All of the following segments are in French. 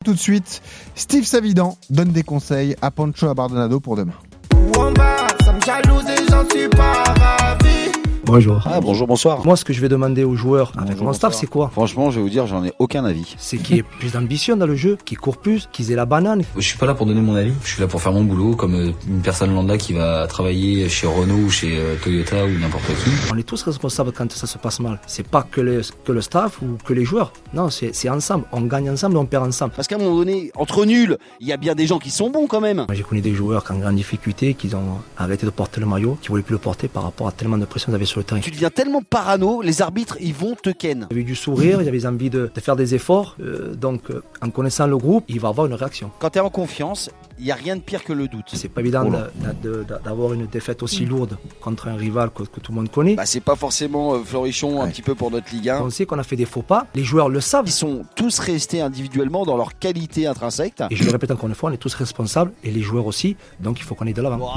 tout de suite. Steve Savidan donne des conseils à Pancho Abardonado pour demain. Ça me jalouse et j'en suis pas ravi. Bonjour. Bonjour, bonsoir. Moi, ce que je vais demander aux joueurs avec mon staff, c'est quoi ? Franchement, je vais vous dire, j'en ai aucun avis. C'est qu'il y ait plus d'ambition dans le jeu, qu'ils courent plus, qu'ils aient la banane. Je suis pas là pour donner mon avis, je suis là pour faire mon boulot, comme une personne lambda qui va travailler chez Renault ou chez Toyota ou n'importe qui. On est tous responsables quand ça se passe mal. C'est pas que le staff ou que les joueurs. Non, c'est ensemble. On gagne ensemble, on perd ensemble. Parce qu'à un moment donné, entre nuls, il y a bien des gens qui sont bons quand même. Moi, j'ai connu des joueurs qui en grande difficulté, qui ont arrêté de porter le maillot, qui voulaient plus le porter par rapport à tellement de pression qu'ils avaient sur le terrain. Tu deviens tellement parano, les arbitres, ils vont te ken. Il y avait du sourire, il y avait envie de faire des efforts. Donc, en connaissant le groupe, il va avoir une réaction. Quand tu es en confiance, il n'y a rien de pire que le doute. C'est pas évident d'avoir une défaite aussi lourde contre un rival que tout le monde connaît. C'est pas forcément florichon un petit peu pour notre Ligue 1. On sait qu'on a fait des faux pas, les joueurs le savent. Ils sont tous restés individuellement dans leur qualité intrinsèque. Et je le répète encore une fois, on est tous responsables, et les joueurs aussi, donc il faut qu'on aille de l'avant.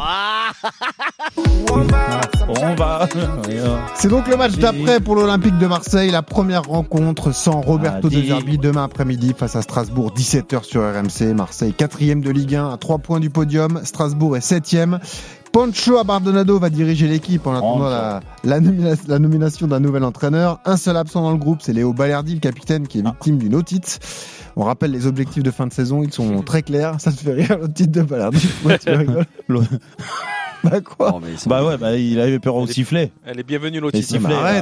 On va. C'est donc le match d'après pour l'Olympique de Marseille, la première rencontre sans Roberto De Zerbi demain après-midi face à Strasbourg, 17h sur RMC. Marseille 4e de Ligue 1 à 3 points du podium, Strasbourg est 7e. Pancho Abardonado va diriger l'équipe en attendant la nomination d'un nouvel entraîneur. Un seul absent dans le groupe, c'est Léo Balerdi, le capitaine, qui est victime d'une otite. On rappelle les objectifs de fin de saison, ils sont très clairs. Ça te fait rire, l'otite de Balerdi. Ouais, tu rigoles. Bah quoi ? Il avait peur au sifflet. Elle est bienvenue l'otite.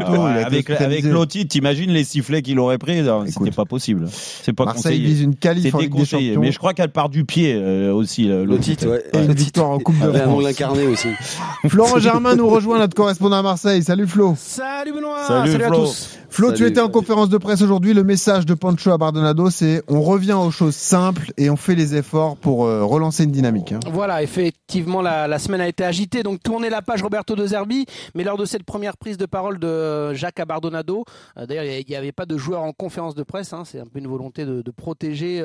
Avec l'otite, t'imagine les sifflets qu'il aurait pris. C'était pas possible. C'est pas Marseille conseillé. vise une qualif en Ligue des Champions. Mais je crois qu'elle part du pied aussi. L'otite, ouais. Et une victoire en Coupe de France. Un ongle incarné aussi. Florent Germain nous rejoint, notre correspondant à Marseille. Salut Flo. Salut Benoît. Salut à Flo. tous. Flo, tu étais en conférence de presse aujourd'hui. Le message de Pancho Abardonado, c'est on revient aux choses simples et on fait les efforts pour relancer une dynamique. Voilà, effectivement, la semaine a été agitée. Donc, tournez la page Roberto De Zerbi. Mais lors de cette première prise de parole de Jacques Abardonado, d'ailleurs, il n'y avait pas de joueurs en conférence de presse. C'est un peu une volonté de protéger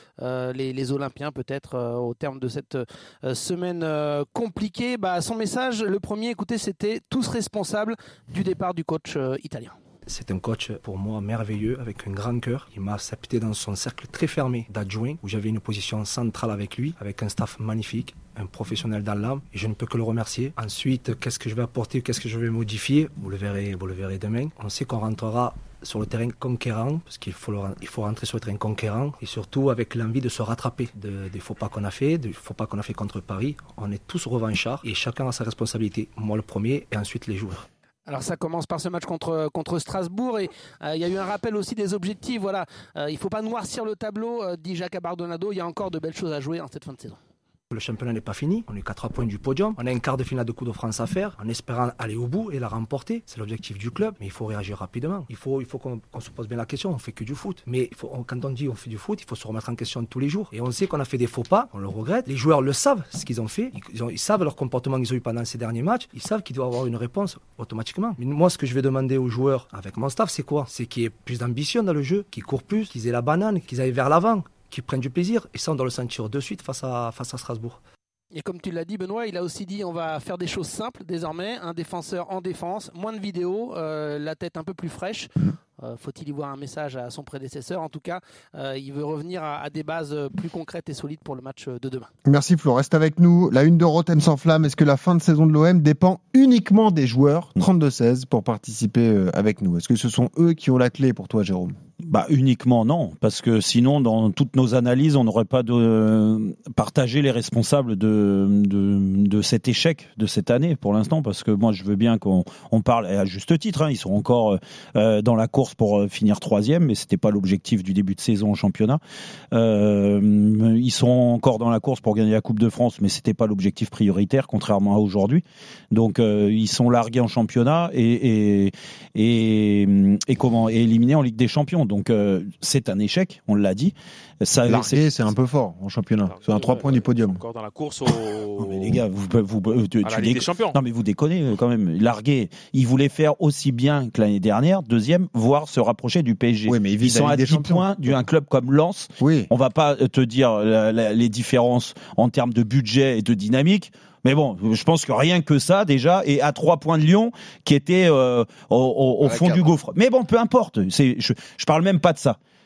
les Olympiens, peut-être, au terme de cette semaine compliquée. Son message, le premier, écoutez, c'était tous responsables du départ du coach italien. C'est un coach pour moi merveilleux, avec un grand cœur. Il m'a accepté dans son cercle très fermé d'adjoint, où j'avais une position centrale avec lui, avec un staff magnifique, un professionnel dans l'âme, et je ne peux que le remercier. Ensuite, qu'est-ce que je vais apporter, qu'est-ce que je vais modifier, vous le verrez demain. On sait qu'on rentrera sur le terrain conquérant, parce qu'il faut rentrer sur le terrain conquérant, et surtout avec l'envie de se rattraper des faux pas qu'on a fait, des faux pas qu'on a fait contre Paris. On est tous revanchards, et chacun a sa responsabilité. Moi le premier, et ensuite les joueurs. Alors ça commence par ce match contre Strasbourg et il y a eu un rappel aussi des objectifs. Voilà, il ne faut pas noircir le tableau, dit Jacques Abardonado. Il y a encore de belles choses à jouer en cette fin de saison. Le championnat n'est pas fini, on est qu'à 3 points du podium, on a un quart de finale de Coupe de France à faire, en espérant aller au bout et la remporter. C'est l'objectif du club, mais il faut réagir rapidement. Il faut qu'on se pose bien la question, on fait que du foot. Mais quand on dit on fait du foot, il faut se remettre en question tous les jours. Et on sait qu'on a fait des faux pas, on le regrette. Les joueurs le savent, ce qu'ils ont fait. Ils savent leur comportement qu'ils ont eu pendant ces derniers matchs. Ils savent qu'il doit avoir une réponse automatiquement. Mais moi, ce que je vais demander aux joueurs avec mon staff, c'est quoi ? C'est qu'il y ait plus d'ambition dans le jeu, qu'ils courent plus, qu'ils aient la banane, qu'ils aillent vers l'avant, qu'ils prennent du plaisir. Et ça, on doit le sentir de suite face à Strasbourg. Et comme tu l'as dit Benoît, il a aussi dit on va faire des choses simples désormais, un défenseur en défense, moins de vidéos, la tête un peu plus fraîche. Faut-il y voir un message à son prédécesseur ? En tout cas, il veut revenir à des bases plus concrètes et solides pour le match de demain. Merci Flo, reste avec nous. La une de Rotem sans flamme, est-ce que la fin de saison de l'OM dépend uniquement des joueurs 32-16 pour participer avec nous ? Est-ce que ce sont eux qui ont la clé pour toi Jérôme ? Uniquement non, parce que sinon dans toutes nos analyses on n'aurait pas partagé les responsables de cet échec de cette année pour l'instant, parce que moi je veux bien qu'on parle, et à juste titre, ils sont encore dans la course pour finir 3e, mais c'était pas l'objectif du début de saison au championnat. Ils sont encore dans la course pour gagner la Coupe de France, mais c'était pas l'objectif prioritaire, contrairement à aujourd'hui. Donc ils sont largués en championnat et éliminés en Ligue des Champions. Donc c'est un échec, on l'a dit. Largué, c'est un peu fort en championnat. C'est un 3 points du podium. Encore dans la course Non, mais les gars, à la Ligue des Champions. Non mais vous déconnez quand même. Largué, ils voulaient faire aussi bien que l'année dernière, deuxième, voire se rapprocher du PSG. Oui, mais ils sont à 10 points d'un club comme Lens. Oui. On va pas te dire les différences en termes de budget et de dynamique. Mais bon, je pense que rien que ça déjà, et à 3 points de Lyon, qui était au fond du gouffre. Mais bon, peu importe. Je parle même pas de ça.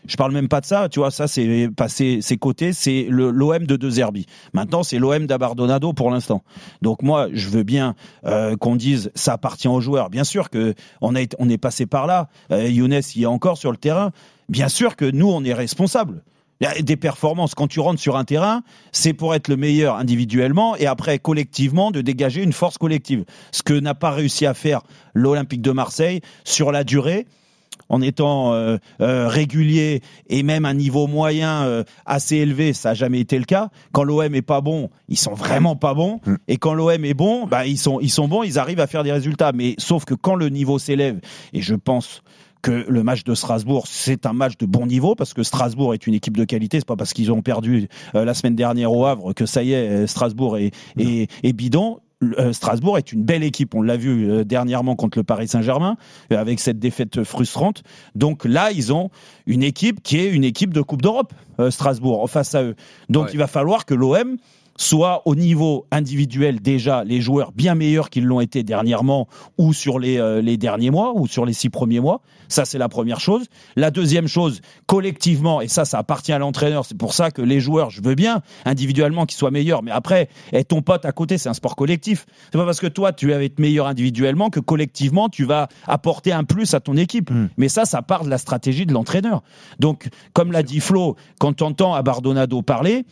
Je parle même pas de ça, tu vois, ça c'est passé ses côtés, c'est l'OM de De Zerbi. Maintenant, c'est l'OM d'Abardonado pour l'instant. Donc moi, je veux bien qu'on dise ça appartient aux joueurs. Bien sûr que on est passé par là. Younes y est encore sur le terrain. Bien sûr que nous, on est responsables. Il y a des performances. Quand tu rentres sur un terrain, c'est pour être le meilleur individuellement et après collectivement de dégager une force collective. Ce que n'a pas réussi à faire l'Olympique de Marseille sur la durée. En étant régulier et même un niveau moyen assez élevé, ça n'a jamais été le cas. Quand l'OM est pas bon, ils sont vraiment pas bons. Et quand l'OM est bon, ils sont bons, ils arrivent à faire des résultats. Mais sauf que quand le niveau s'élève, et je pense que le match de Strasbourg, c'est un match de bon niveau parce que Strasbourg est une équipe de qualité. C'est pas parce qu'ils ont perdu la semaine dernière au Havre que ça y est, Strasbourg est bidon. Strasbourg est une belle équipe, on l'a vu dernièrement contre le Paris Saint-Germain avec cette défaite frustrante. Donc là, ils ont une équipe qui est une équipe de Coupe d'Europe, Strasbourg, face à eux. Donc il va falloir que l'OM soit au niveau individuel déjà les joueurs bien meilleurs qu'ils l'ont été dernièrement ou sur les derniers mois ou sur les 6 premiers mois. Ça, c'est la première chose. La deuxième chose, collectivement, et ça appartient à l'entraîneur, c'est pour ça que les joueurs, je veux bien individuellement qu'ils soient meilleurs, mais après, ton pote à côté, c'est un sport collectif. C'est pas parce que toi, tu vas être meilleur individuellement que collectivement, tu vas apporter un plus à ton équipe. Mais ça part de la stratégie de l'entraîneur. Donc, comme l'a dit Flo, quand tu entends Abardonado parler,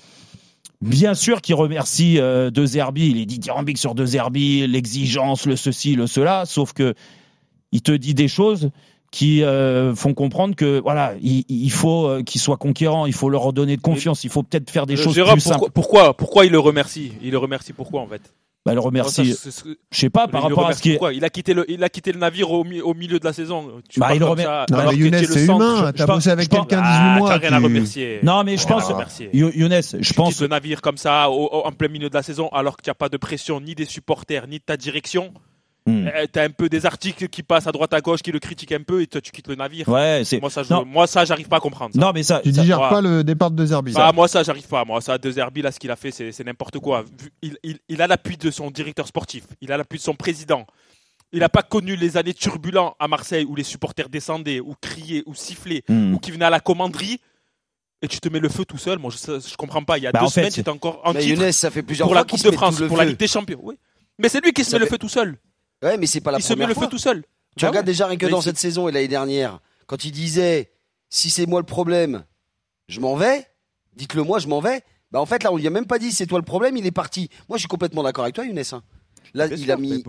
bien sûr qu'il remercie De Zerbi, il est dithyrambique sur De Zerbi, l'exigence, le ceci, le cela, sauf que il te dit des choses qui font comprendre que voilà, il faut qu'ils soient conquérants, il faut leur redonner de confiance, il faut peut-être faire des choses plus simples. Pourquoi il le remercie ? Il le remercie pourquoi en fait ? Il le remercie. Je sais pas, par rapport à ce qui est. Il a quitté le navire au milieu de la saison. Il le remercie. Non, mais Younes, c'est humain. T'as bossé avec quelqu'un 18 mois. T'as rien à remercier. Non, mais je pense. Younes, je pense. Tu quittes le navire comme ça en plein milieu de la saison alors qu'il n'y a pas de pression ni des supporters ni de ta direction. T'as un peu des articles qui passent à droite à gauche qui le critiquent un peu et toi tu quittes le navire. Ouais, moi ça j'arrive pas à comprendre. Ça. Non mais ça, tu digères pas le départ de De Zerbi. Moi ça j'arrive pas. Moi ça De Zerbi là ce qu'il a fait c'est n'importe quoi. Il a l'appui de son directeur sportif, il a l'appui de son président. Il n'a pas connu les années turbulentes à Marseille où les supporters descendaient ou criaient ou sifflaient ou qui venaient à la commanderie. Et tu te mets le feu tout seul. Moi je comprends pas. Il y a 2 semaines c'était encore en titre Younes, ça fait plusieurs pour fois la Coupe de France, pour la Ligue des Champions. Oui. Mais c'est lui qui se met le feu tout seul. Ouais, mais c'est pas la première fois. Il se met le feu tout seul. Tu regardes déjà rien que dans cette saison et l'année dernière, quand il disait si c'est moi le problème, je m'en vais. Dites-le moi, je m'en vais. En fait là, on lui a même pas dit c'est toi le problème, il est parti. Moi, je suis complètement d'accord avec toi, Younes. Là, il a mis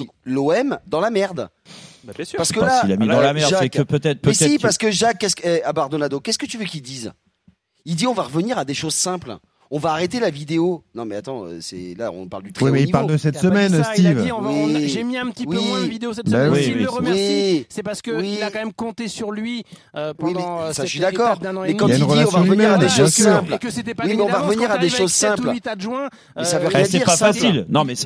l'OM dans la merde. Bien sûr. Parce que là, il a mis dans la merde, Jacques, c'est que peut-être. Mais si, parce que Jacques, Abardonado, qu'est-ce que tu veux qu'il dise ? Il dit on va revenir à des choses simples. On va arrêter la vidéo. Non mais attends, c'est là on parle du très haut niveau. Oui mais il parle de cette semaine, Steve. J'ai mis un petit peu moins de vidéos cette semaine. S'il le remercie, c'est parce que il a quand même compté sur lui pendant ça, cette je suis d'accord. étape d'un an mais et quand demi. il dit on va revenir à des choses simples. Oui, mais on va revenir à des choses simples. Mais ça veut rien dire. C'est pas facile. Non mais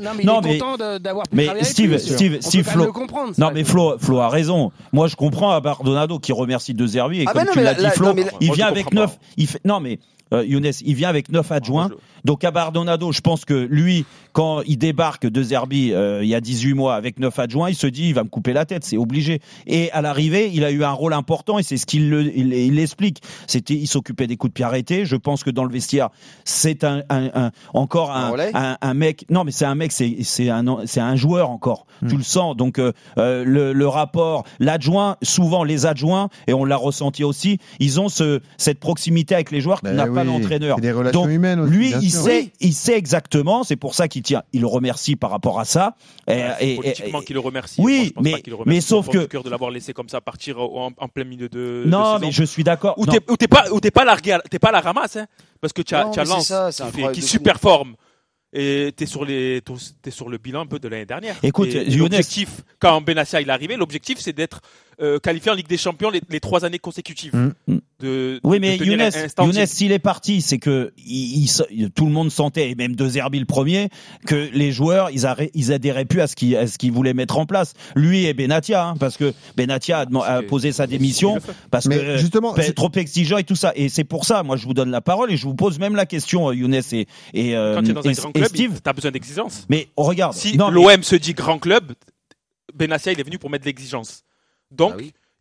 Steve Flo. Non mais Flo a raison. Moi je comprends Abardonado qui remercie De Zerbi et comme tu l'as dit Flo, il vient avec 9. Non mais Younes, il vient avec 9 adjoints. Donc Abardonado, je pense que lui, quand il débarque De Zerbi il y a 18 mois avec 9 adjoints, il se dit il va me couper la tête, c'est obligé. Et à l'arrivée, il a eu un rôle important et c'est ce qu'il l'explique. Il s'occupait des coups de pied arrêtés. Je pense que dans le vestiaire, c'est encore un mec. Non, mais c'est un mec, c'est un joueur encore. Tu le sens. Donc le rapport, l'adjoint, souvent les adjoints, et on l'a ressenti aussi, ils ont cette proximité avec les joueurs qui n'a pas l'entraîneur. C'est des relations donc, humaines aussi, lui, il sait exactement. C'est pour ça qu'il le remercie par rapport à ça. Politiquement qu'il le remercie. Oui, mais sauf que cœur de l'avoir laissé comme ça partir en plein milieu de. Non, mais je suis d'accord. Ou t'es pas largué, t'es pas à la ramasse, hein, parce que tu as Lens qui super forme. Et t'es sur le bilan un peu de l'année dernière. Écoute, l'objectif, quand Benassia il est arrivé, l'objectif c'est d'être qualifié en Ligue des Champions les 3 années consécutives. Oui, mais Younes, s'il est parti, c'est que tout le monde sentait, et même De Zerbi le premier, que les joueurs, ils adhéraient plus à ce qu'ils voulaient mettre en place. Lui et Benatia, parce que Benatia a posé sa démission parce que justement, c'est trop exigeant et tout ça. Et c'est pour ça, moi, je vous donne la parole et je vous pose même la question, Younes quand tu es dans un grand club, Steve, t'as besoin d'exigence. Mais regarde, si l'OM se dit grand club, Benassia il est venu pour mettre de l'exigence. Donc,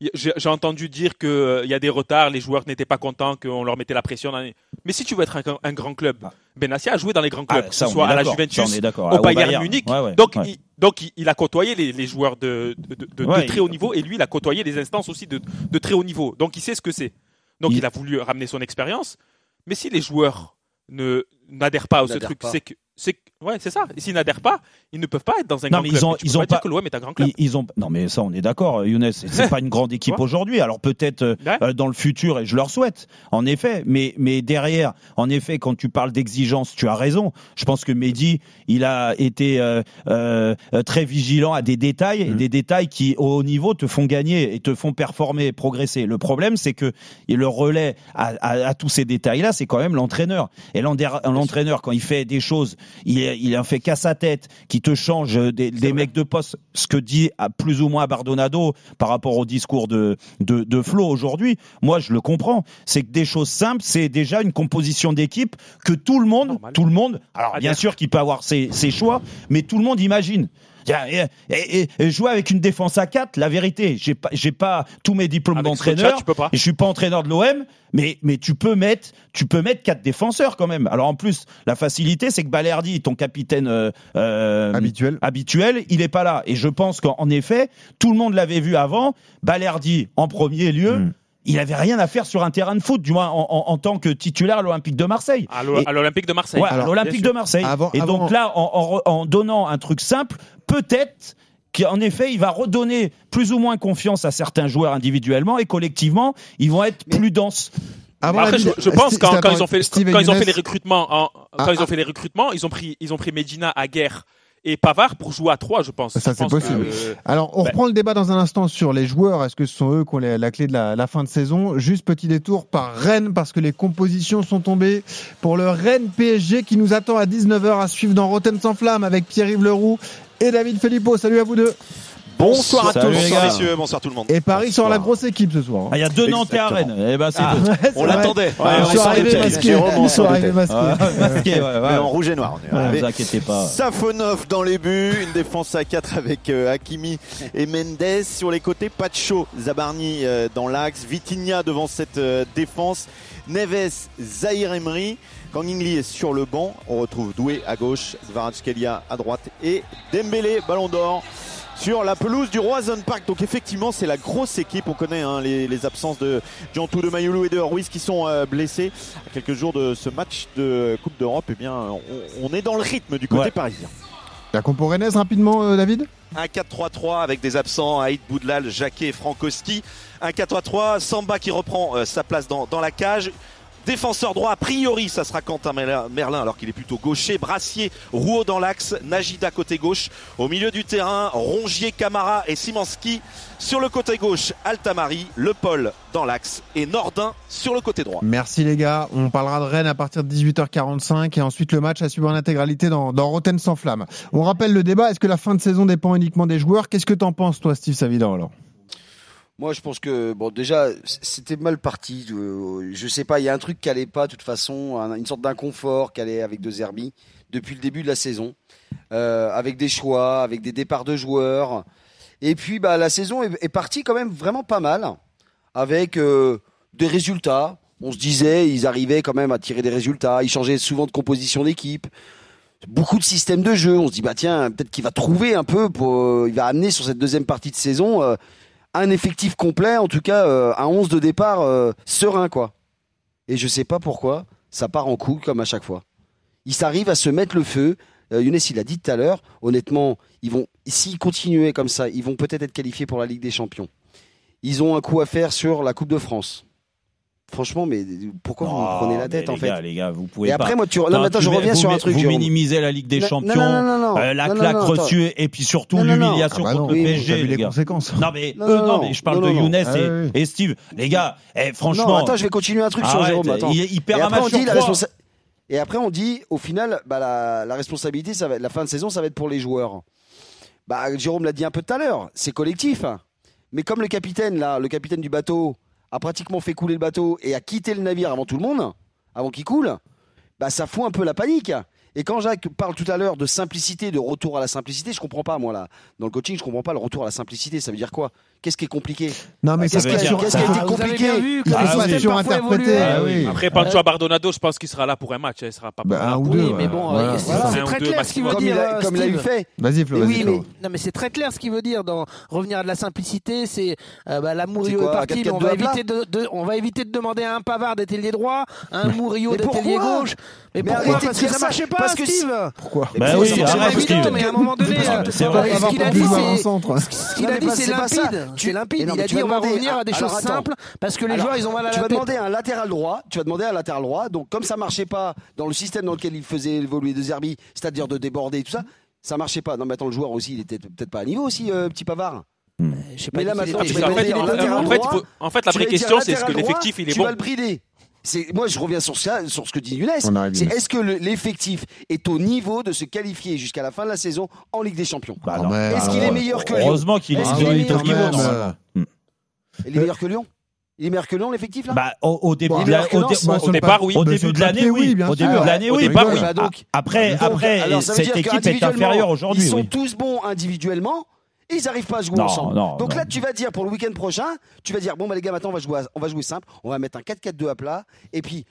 J'ai entendu dire qu'il y a des retards, les joueurs n'étaient pas contents, qu'on leur mettait la pression. Mais si tu veux être un grand club, Benassia a joué dans les grands clubs, que ce soit à la Juventus, au Bayern Munich. Donc il a côtoyé les joueurs de très haut niveau et lui, il a côtoyé les instances aussi de très haut niveau. Donc il sait ce que c'est. Donc il a voulu ramener son expérience. Mais si les joueurs n'adhèrent pas à ce truc, c'est ça. Et s'ils n'adhèrent pas, ils ne peuvent pas être dans un grand club. Ils ont pas dire que l'OM est un grand club. Non, mais ça, on est d'accord, Younes. C'est pas une grande équipe aujourd'hui. Alors peut-être dans le futur, et je leur souhaite, en effet. Mais derrière, en effet, quand tu parles d'exigence, tu as raison. Je pense que Mehdi, il a été très vigilant à des détails, et des détails qui, au haut niveau, te font gagner et te font performer, progresser. Le problème, c'est que le relais à tous ces détails-là, c'est quand même l'entraîneur. Et l'entraîneur, quand il fait des choses, il en fait qu'à sa tête, qui te change des mecs de poste, ce que dit plus ou moins Bardonado par rapport au discours de Flo aujourd'hui. Moi, je le comprends. C'est que des choses simples, c'est déjà une composition d'équipe que tout le monde, alors bien sûr qu'il peut avoir ses choix, mais tout le monde imagine. Et jouer avec une défense à 4, la vérité, j'ai pas tous mes diplômes d'entraîneur, et je suis pas entraîneur de l'OM, mais tu peux mettre 4 défenseurs quand même. Alors en plus, la facilité, c'est que Balerdi, ton capitaine habituel, il est pas là. Et je pense qu'en effet, tout le monde l'avait vu avant, Balerdi en premier lieu. Il avait rien à faire sur un terrain de foot, du moins en tant que titulaire à l'Olympique de Marseille. À l'Olympique de Marseille. Ouais, à l'Olympique de Marseille. Donc là, en donnant un truc simple, peut-être qu'en effet, il va redonner plus ou moins confiance à certains joueurs individuellement et collectivement, ils vont être plus denses. Après, je pense quand ils ont fait les recrutements, ils ont pris Medina, Aguerre et Pavard pour jouer à 3, je pense. Ça, c'est possible. Alors, on reprend le débat dans un instant sur les joueurs. Est-ce que ce sont eux qui ont la clé de la fin de saison? Juste petit détour par Rennes, parce que les compositions sont tombées pour le Rennes PSG qui nous attend à 19h à suivre dans Rotten sans flamme avec Pierre-Yves Leroux et David Filippo. Salut à vous deux. Bonsoir à tous, messieurs, bonsoir tout le monde. Et Paris sort la grosse équipe ce soir. Il y a 2 Nantais à Rennes. On l'attendait. Ils sont arrivés masqués. Mais en rouge et noir. Ne vous inquiétez pas. Safonov dans les buts, une défense à 4 avec Hakimi et Mendes sur les côtés. Pacho, Zabarni dans l'axe, Vitinha devant cette défense, Neves, Zahir Emery. Kang In-lee est sur le banc. On retrouve Doué à gauche, Kvaratskhelia à droite et Dembélé, ballon d'or, sur la pelouse du Roazhon Park. Donc effectivement, c'est la grosse équipe. On connaît les absences de Djantou, de Mayoulou et de Ruiz qui sont blessés. À quelques jours de ce match de Coupe d'Europe, eh bien, on est dans le rythme du côté parisien. La compo rennaise rapidement, David. Un 4-3-3 avec des absents, Haït Boudlal, Jacquet et Frankowski. Un 4-3-3, Samba qui reprend sa place dans la cage. Défenseur droit, a priori, ça sera Quentin Merlin alors qu'il est plutôt gaucher. Brassier, Rouault dans l'axe, Najida côté gauche. Au milieu du terrain, Rongier, Camara et Szymanski. Sur le côté gauche, Altamari, Le Paul dans l'axe et Nordin sur le côté droit. Merci les gars. On parlera de Rennes à partir de 18h45 et ensuite le match à suivre en intégralité dans Rotten sans flamme. On rappelle le débat. Est-ce que la fin de saison dépend uniquement des joueurs? Qu'est-ce que t'en penses, toi, Steve Savidan, alors? Moi, je pense que déjà, c'était mal parti. Je sais pas, il y a un truc qui allait pas, de toute façon, une sorte d'inconfort qui allait avec De Zerbi depuis le début de la saison, avec des choix, avec des départs de joueurs. Et puis, la saison est partie quand même vraiment pas mal, avec des résultats. On se disait, ils arrivaient quand même à tirer des résultats. Ils changeaient souvent de composition d'équipe. Beaucoup de systèmes de jeu. On se dit, tiens, peut-être qu'il va trouver un peu, il va amener sur cette deuxième partie de saison un effectif complet, en tout cas un 11 de départ serein, quoi. Et je sais pas pourquoi, ça part en couille comme à chaque fois. Ils arrivent à se mettre le feu. Younes, il l'a dit tout à l'heure, honnêtement, s'ils continuaient comme ça, ils vont peut-être être qualifiés pour la Ligue des Champions. Ils ont un coup à faire sur la Coupe de France. Franchement, mais pourquoi vous me prenez la tête, en fait? Les gars, vous pouvez pas. Et après, moi, je reviens sur un truc. Vous minimisez la Ligue des Champions, la claque reçue, et puis surtout l'humiliation contre le PSG. Les conséquences. Non, mais je parle de Younes et Steve. Les gars, franchement. Non, attends, je vais continuer un truc sur Jérôme. Attends. Il perd un match sur 3. Et après, on dit, au final, la responsabilité, la fin de saison, ça va être pour les joueurs. Jérôme l'a dit un peu tout à l'heure, c'est collectif. Mais comme le capitaine du bateau, a pratiquement fait couler le bateau et a quitté le navire avant tout le monde, avant qu'il coule, ça fout un peu la panique. Et quand Jacques parle tout à l'heure de simplicité, de retour à la simplicité, je comprends pas, moi, là. Dans le coaching, je comprends pas le retour à la simplicité. Ça veut dire quoi? Qu'est-ce qui est compliqué? Non, mais Qu'est-ce qui a été compliqué? Il y a des situations interprétées. Après, Pancho Abardonado, je pense qu'il sera là pour un match. Il sera pas pour un ou Oui, deux. mais bon, Voilà, c'est très clair ce qu'il veut dire. Comme il a eu Steve. fait. Vas-y, Flo. Oui, mais Non, mais c'est très clair ce qu'il veut dire dans revenir à de la simplicité. C'est la Murillo C'est est quoi, partie, mais 4-4-2 on va éviter de demander à un Pavard d'être ailier droit, à un Murillo Mais d'être ailier pourquoi? gauche. Mais Mais pourquoi? arrêtez de Parce que dire ça ça. marchait pas, Parce que Steve. Pourquoi? Bah oui, C'est arrête, évident, Steve. mais à un moment donné, C'est vrai. ce qu'il a dit, centre. ce qu'il a dit, c'est limpide. C'est limpide. Il a dit on va revenir à des choses simples parce que les joueurs ils ont mal à la tête. Tu vas demander un latéral droit. Donc comme ça marchait pas dans le système dans lequel il faisait évoluer De Zerbi, c'est-à-dire de déborder et tout ça, ça marchait pas. Non mais attends, le joueur aussi, il était peut-être pas à niveau aussi, petit Pavard. Je sais pas. Mais là dit qu'il maintenant, était- tu vas demander un latéral droit. En fait, la vraie question, c'est est-ce que l'effectif, il est Tu bon? vas le brider. Moi, je reviens sur ça, sur ce que dit Younes. On arrive, C'est Younes. est-ce que l'effectif est au niveau de se qualifier jusqu'à la fin de la saison en Ligue des Champions? Bah non. Est-ce qu'il est meilleur que Lyon? Heureusement qu'il est Est-ce qu'il est meilleur que meilleur Lyon? niveau. Il est meilleur que Lyon? Il est meilleur que Lyon, l'effectif là? Bah, au début Bon, de la- meilleur que Lens, au- Au départ, oui. Au Bah, début sur de le l'année, papier, oui. bien Au sûr. début de l'année, Au oui. départ, Bah oui. Bah, donc, Après, alors, ça veut cette dire équipe est qu'individuellement, inférieure aujourd'hui. Ils sont Oui. tous bons individuellement. Et ils n'arrivent pas à jouer Non, ensemble. non, Donc non. là, tu vas dire pour le week-end prochain, tu vas dire bon bah les gars, maintenant on va jouer simple, on va mettre un 4-4-2 à plat, et puis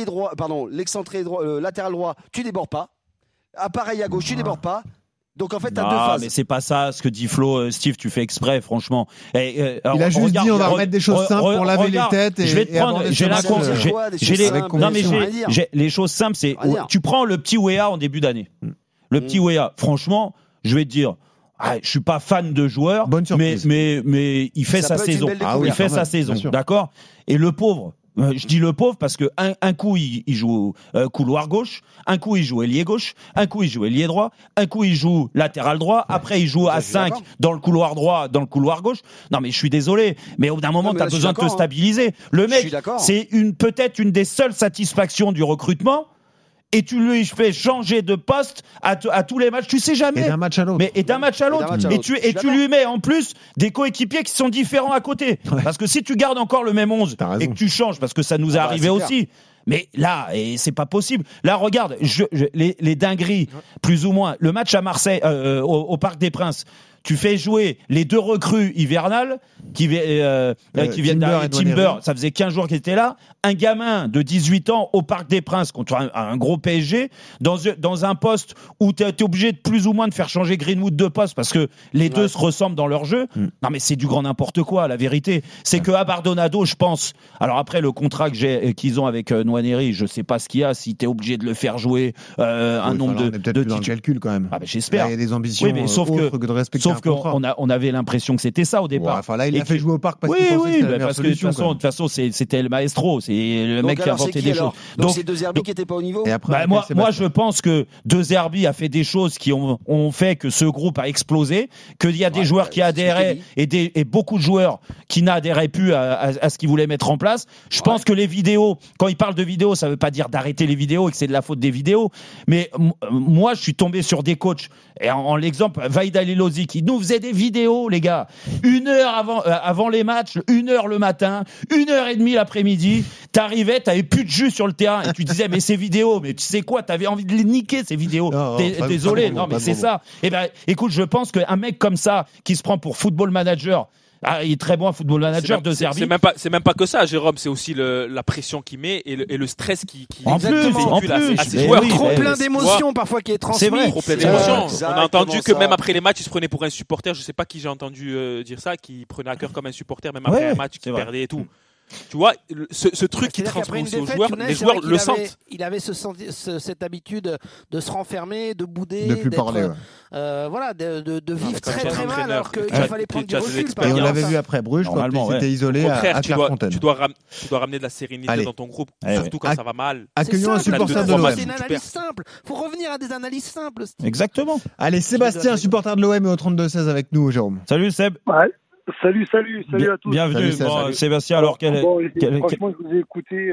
l'excentré droit, latéral droit, tu débordes pas. Pareil à gauche, tu débordes pas. Donc en fait, tu as deux Ah, phases. mais c'est pas ça ce que dit Flo. Steve, tu fais exprès, franchement. Il a juste dit on va remettre des choses simples pour laver les têtes et je vais te prendre, aborder j'ai ce la match, con- Ça veut dire j'ai- quoi, des j'ai choses les, simples, non mais rien à dire. j'ai les choses simples, c'est Rien à dire. tu prends le petit Wea en début d'année. Le petit Wea, franchement, je vais te dire. Je suis pas fan de joueur, Bonne surprise. mais il fait Ça sa peut être une saison. belle découverte, Il fait quand sa même, saison, bien sûr. d'accord. Et le pauvre, je dis le pauvre parce que un coup il joue couloir gauche, un coup il joue ailier gauche, un coup il joue ailier droit, un coup il joue latéral droit, après il joue à je suis 5 d'accord. dans le couloir droit, dans le couloir gauche. Non mais je suis désolé, mais au bout d'un moment mais tu as là, je suis besoin de te d'accord, hein. stabiliser. Le Je mec, suis d'accord. c'est peut-être une des seules satisfactions du recrutement. Et tu lui fais changer de poste à tous les matchs, tu sais jamais. Et d'un match à l'autre. Mais d'un match à l'autre. Et tu Je suis lui mets en plus des coéquipiers qui sont différents à côté. Ouais. Parce que si tu gardes encore le même 11 T'as raison. et que tu changes, parce que ça nous est arrivé c'est clair. aussi. Mais là, et c'est pas possible. Là, regarde, les dingueries, plus ou moins. Le match à Marseille, au Parc des Princes. Tu fais jouer les deux recrues hivernales qui viennent Timber d'arriver. et Timber, Nwaneri. ça faisait 15 jours qu'ils étaient là. Un gamin de 18 ans au Parc des Princes contre un gros PSG dans un poste où tu es obligé de plus ou moins de faire changer Greenwood de poste parce que les deux se ressemblent dans leur jeu. Non mais c'est du grand n'importe quoi, la vérité. C'est que Abardonado, je pense. Alors après le contrat qu'ils ont avec Nwaneri, je sais pas ce qu'il y a, si tu es obligé de le faire jouer un Oui, nombre enfin, là, on est de peut-être plus dans le titres. calcul quand même. Ah ben j'espère. Là, il y a des ambitions Oui, mais sauf autres que de respecter un contrat. on avait l'impression que c'était ça au départ. Ouais, enfin là, il Et l'a fait que- jouer au parc parce oui, qu'il pensait que c'était la meilleure parce que de toute solution. façon, c'était le maestro, c'est le Donc, mec qui a alors, c'est inventé qui, des alors choses. Donc c'est De Zerbi qui était pas au niveau. Et après, Bah, avec moi, Sébastien. je pense que De Zerbi a fait des choses qui ont fait que ce groupe a explosé, qu'il y a des joueurs qui c'est ce que adhéraient t'as et beaucoup de joueurs qui n'adhéraient plus à ce qu'ils voulaient mettre en place. Je pense que les vidéos, quand ils parlent de vidéos, ça veut pas dire d'arrêter les vidéos et que c'est de la faute des vidéos. Mais moi, je suis tombé sur des coachs. Et en l'exemple, Vaïd Alilozi qui nous faisait des vidéos, les gars. 1 heure avant les matchs, 1 heure le matin, 1h30 l'après-midi. T'arrivais, t'avais plus de jus sur le terrain et tu disais mais ces vidéos, mais tu sais quoi, t'avais envie de les niquer ces vidéos. Non, pas- Désolé, pas de non mais pas de c'est bon. ça. Eh ben, écoute, je pense qu'un mec comme ça qui se prend pour football manager. Il est très bon à football manager de Zerbi. C'est même pas que ça, Jérôme. C'est aussi la pression qu'il met et le stress qui En plus, véhicule à mais ses joueurs. oui, Trop mais- plein d'émotions parfois qui est transmis. C'est vrai. Trop plein C'est d'émotions. vrai. On a entendu que Exactement même ça. après les matchs, il se prenait pour un supporter. Je sais pas qui j'ai entendu dire ça, qui prenait à cœur comme un supporter même après Ouais, un match, qui c'est vrai. perdait et tout. Tu vois, ce truc qui C'est-à-dire qu'après transmet une aux défaite, joueurs, Younes, les c'est joueurs vrai qu'il le avait- sentent. Il avait cette habitude de se renfermer, de bouder, De plus d'être, parler, ouais. voilà, de vivre mais comme très tu es très un mal, entraîneur, alors qu'il tu as- fallait prendre tu du as des recul. expériences. Et on par l'avait rapport à vu ça. après Bruges, quand Normalement, il s'était ouais. isolé Au à contraire, tu Clairefontaine. dois ramener de la sérénité Allez. dans ton groupe, Allez, surtout quand ça va mal. Accueillons un C'est simple, supporter de trois l'OM. matchs. c'est une Tu analyse perds. simple. Faut revenir à des analyses simples. Steve. Exactement. Allez, Sébastien, supporter de l'OM au 32-16 avec nous, Jérôme. Salut Seb. Ouais. Salut à tous. Bienvenue. Salut, Bon, salut. Sébastien, alors Franchement, je vous ai écouté.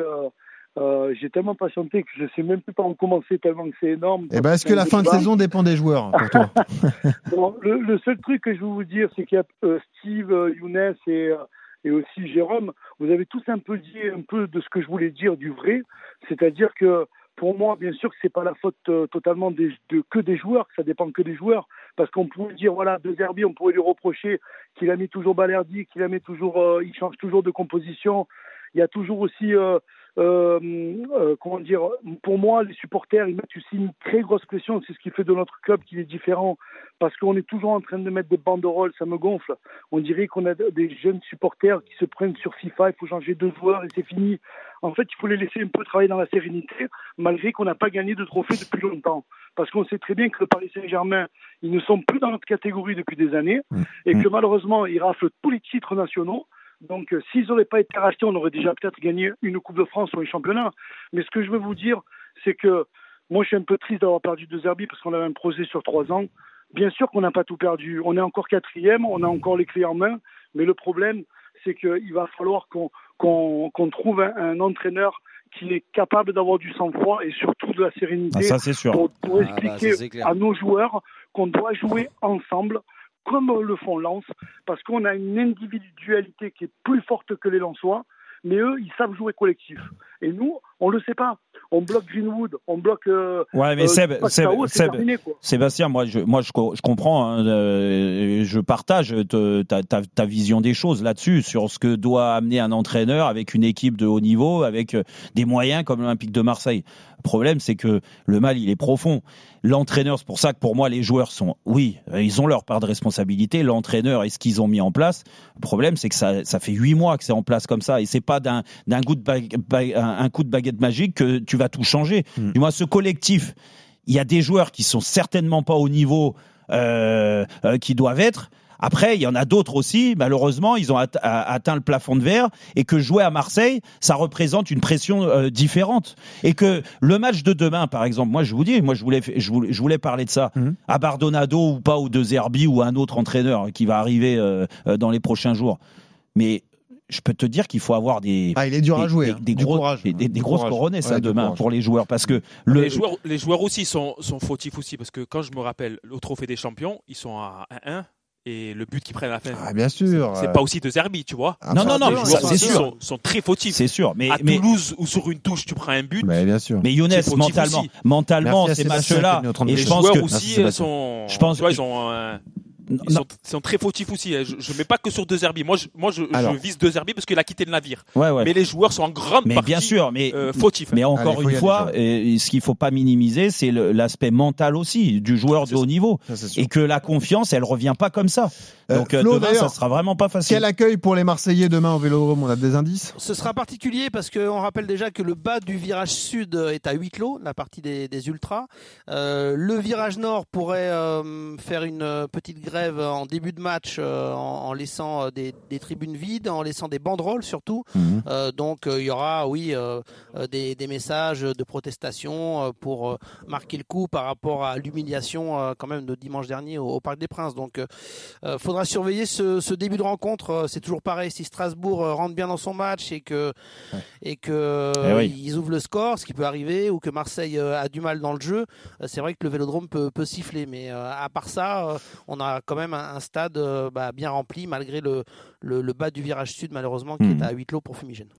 J'ai tellement patienté que je sais même plus par où commencer tellement que c'est énorme. Eh ben, est-ce que la fin de saison dépend des joueurs pour toi? Bon, le seul truc que je veux vous dire, c'est qu'il y a Steve, Younes et aussi Jérôme, vous avez tous un peu dit un peu de ce que je voulais dire du vrai, c'est-à-dire que pour moi, bien sûr que c'est pas la faute totalement que des joueurs, que ça dépend que des joueurs, parce qu'on pourrait dire, voilà, De Zerbi, on pourrait lui reprocher qu'il a mis toujours Balerdi, qu'il a mis toujours, il change toujours de composition. Il y a toujours aussi, comment dire, pour moi, les supporters, ils mettent aussi une très grosse pression. C'est ce qui fait de notre club qu'il est différent, parce qu'on est toujours en train de mettre des banderoles, ça me gonfle. On dirait qu'on a des jeunes supporters qui se prennent sur FIFA, il faut changer 2 joueurs et c'est fini. En fait, il faut les laisser un peu travailler dans la sérénité, malgré qu'on n'a pas gagné de trophée depuis longtemps. Parce qu'on sait très bien que le Paris Saint-Germain, ils ne sont plus dans notre catégorie depuis des années, et que malheureusement, ils raflent tous les titres nationaux. Donc, s'ils n'auraient pas été rachetés, on aurait déjà peut-être gagné une Coupe de France ou un championnat. Mais ce que je veux vous dire, c'est que moi, je suis un peu triste d'avoir perdu De Zerbi parce qu'on avait un projet sur 3 ans. Bien sûr qu'on n'a pas tout perdu. On est encore 4e, on a encore les clés en main. Mais le problème, c'est qu'il va falloir qu'on trouve un entraîneur qui est capable d'avoir du sang-froid et surtout de la sérénité ça, c'est sûr. pour expliquer à nos joueurs qu'on doit jouer ensemble comme le font Lens, parce qu'on a une individualité qui est plus forte que les Lensois, mais eux, ils savent jouer collectif. Et nous, on le sait pas. On bloque Greenwood, on bloque. Ouais, mais terminé, quoi. Sébastien, moi, je comprends. Hein, je partage ta vision des choses là-dessus, sur ce que doit amener un entraîneur avec une équipe de haut niveau, avec des moyens comme l'Olympique de Marseille. Le problème, c'est que le mal, il est profond. L'entraîneur, c'est pour ça que pour moi, les joueurs ils ont leur part de responsabilité. L'entraîneur et ce qu'ils ont mis en place. Le problème, c'est que ça fait 8 mois que c'est en place comme ça, et c'est pas d'un coup de baguette magique que tu vas tout changer. Du moins, ce collectif, il y a des joueurs qui sont certainement pas au niveau qui doivent être. Après, il y en a d'autres aussi, malheureusement, ils ont atteint le plafond de verre, et que jouer à Marseille, ça représente une pression différente. Et que le match de demain, par exemple, moi je vous dis, je voulais parler de ça. À Bardonado ou pas, ou De Zerbi ou un autre entraîneur qui va arriver dans les prochains jours. Mais je peux te dire qu'il faut avoir des il est dur à jouer, des grosses couronnes ça demain pour les joueurs, parce que les joueurs aussi sont fautifs aussi, parce que quand je me rappelle au Trophée des Champions, ils sont à 1-1. Et le but qu'ils prennent à la fin, bien sûr, c'est pas aussi De Zerbi, tu vois. Non, ça, c'est sûr. Sont très fautifs. C'est sûr, mais Toulouse, ou sur une touche, tu prends un but. Mais bien sûr. Mais Younes, mentalement, ces matchs-là, et je pense que aussi, ils sont très fautifs aussi. Je mets pas que sur De Zerbi. Moi, je vise De Zerbi parce qu'il a quitté le navire. Ouais. Mais les joueurs sont en grande partie bien sûr, fautifs. Mais encore une fois, ce qu'il faut pas minimiser, c'est l'aspect mental aussi du joueur de haut niveau. Et que la confiance, elle revient pas comme ça. Donc demain, ça sera vraiment pas facile. Quel accueil pour les Marseillais demain au Vélodrome? On a des indices? Ce sera particulier parce qu'on rappelle déjà que le bas du virage sud est à huis clos, la partie des ultras. Le virage nord pourrait faire une petite grève en début de match en laissant des tribunes vides, en laissant des banderoles surtout. Donc il y aura des messages de protestation pour marquer le coup par rapport à l'humiliation quand même de dimanche dernier au Parc des Princes. Donc faudra surveiller ce début de rencontre. C'est toujours pareil, si Strasbourg rentre bien dans son match et ils ouvrent le score, ce qui peut arriver, ou que Marseille a du mal dans le jeu, c'est vrai que le Vélodrome peut siffler. Mais à part ça, on a quand même un stade bien rempli, malgré le bas du virage sud, malheureusement, qui est à huis clos pour Fumigène.